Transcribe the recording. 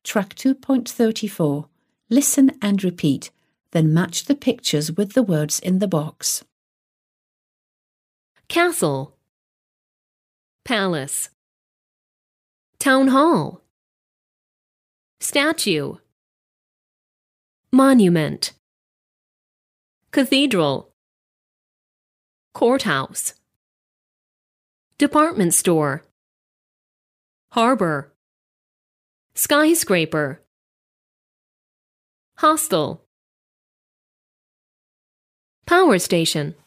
Track 2.34. Listen and repeat, then match the pictures with the words in the box. Castle, palace, town hall, statue, monument, cathedral, courthouse, department store, harbor, skyscraper, hostel, power station.